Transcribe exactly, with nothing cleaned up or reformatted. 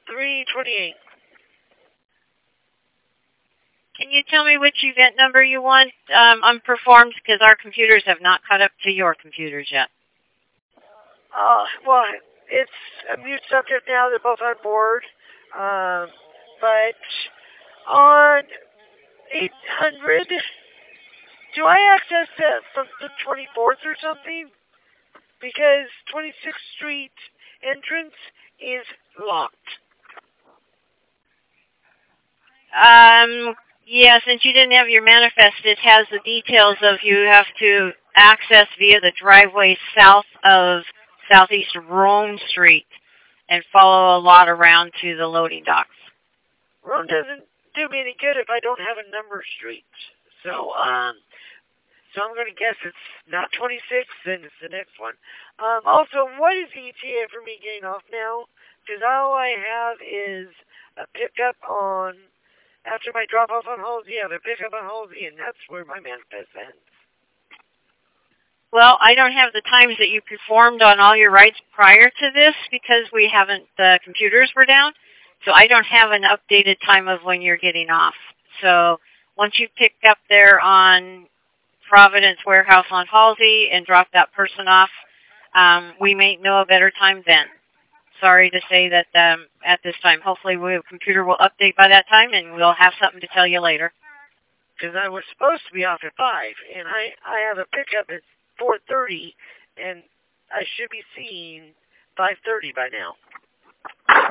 three twenty-eight. Can you tell me which event number you want um, unperformed? Because our computers have not caught up to your computers yet. Uh, well, it's a mute subject now. They're both on board. Um, but on eight hundred, do I access that from the twenty-fourth or something? Because twenty-sixth Street entrance is locked. Um, yeah, since you didn't have your manifest, it has the details of you have to access via the driveway south of Southeast Rome Street and follow a lot around to the loading docks. Rome doesn't do me any good if I don't have a number street. So, um, so I'm going to guess it's not twenty-six, then it's the next one. Um, also, what is the E T A for me getting off now? Because all I have is a pickup on, after my drop off on Halsey, I have a pickup on Halsey, and that's where my manifest ends. Well, I don't have the times that you performed on all your rides prior to this because we haven't, the computers were down. So I don't have an updated time of when you're getting off. So once you pick up there on Providence Warehouse on Halsey and drop that person off, um, we may know a better time then. Sorry to say that um, at this time. Hopefully the computer will update by that time and we'll have something to tell you later. Because I was supposed to be off at five, and I, I have a pickup at four thirty, and I should be seeing five thirty by now.